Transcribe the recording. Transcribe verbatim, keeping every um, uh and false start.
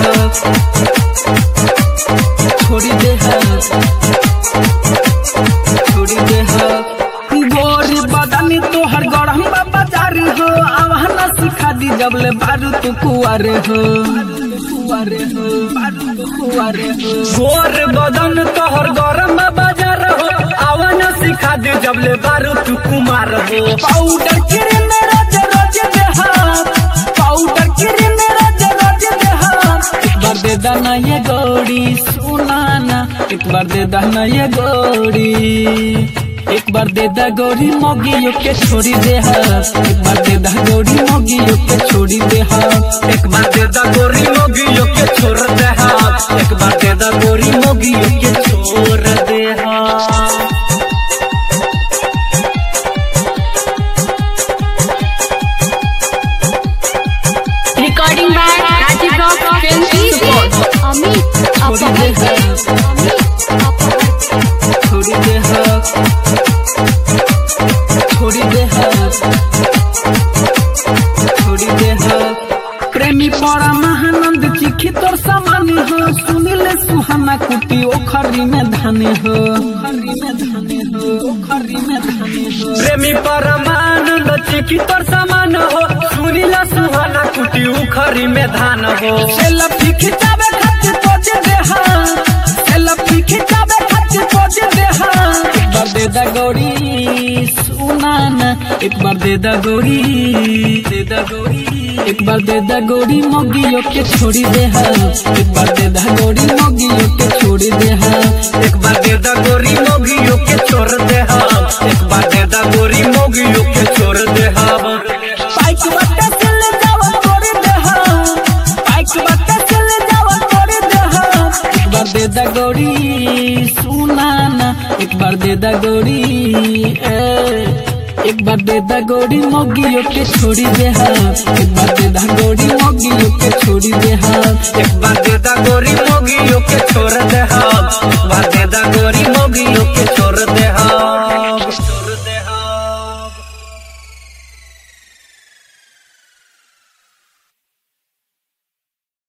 छोड़ी दे छोड़ी दे गोरी बदनी तोहर गरम बाजार हो आवाना सिखा दी जबले बारू तू कुआरे हो कुआरे हो बारू कुआरे हो गोर बदन तोहर गरम बाजार हो आवाना सिखा दी जबले बारू तू कुमार हो पाउडर किरे मेरा रोज देहा पाउडर किरे मेरा रोज देहा एक बार दे दाना ये गोरी सुनाना एक बार दे दाना ये गोरी एक बार दे दा गोरी मोगियो के छोड़ी दे एक बार दे दा गोरी मोगियो के छोड़ी दे एक बार दे दा गोरी मोगियो के छोड़ दे एक बार दे दा गोरी मोगियो के छोड़ दे recording by Rajeev rock film Amit छोड़ी दे छोड़ी दे छोड़ी दे छोड़ी दे प्रेमी पड़ा महानंद चिखी तोर सामान हो सुनिले सुहाना कुटी ओखरी में धाने हो ओखरी में धाने हो ओखरी में धाने हो प्रेमी पड़ा महानंद चिखी तोर सामान हो सुनिले सुहाना कुटी ओखरी में धान हो सेल्फी खिंचावे खातिर पोजे दे हां सेल्फी खिंचावे खातिर पोजे दे हां एक बार दे दा गोरी सुनाना एक बार दे दा गोरी दे दा गोरी एक बार दे दा गोरी मोगियो के छोड़ी दे एक बार दे दा गोरी मोगियो के छोड़ी दे एक बार दे दा गोरी मोगियो के छोड़ दे एक बार दे दा गोरी मोगियो के छोड़ दे पाइक बट्टा चले जावा छोड़ी दे पाइक बट्टा चले जावा छोड़ी दे एक बार दे दा गोरी सुनाना एक बार दे दा गोरी एक बार दे दा गोरी मोगियो के छोड़ी दे एक बार दे दा गोरी मोगियो के छोड़ी दे एक बार दे दा गोरी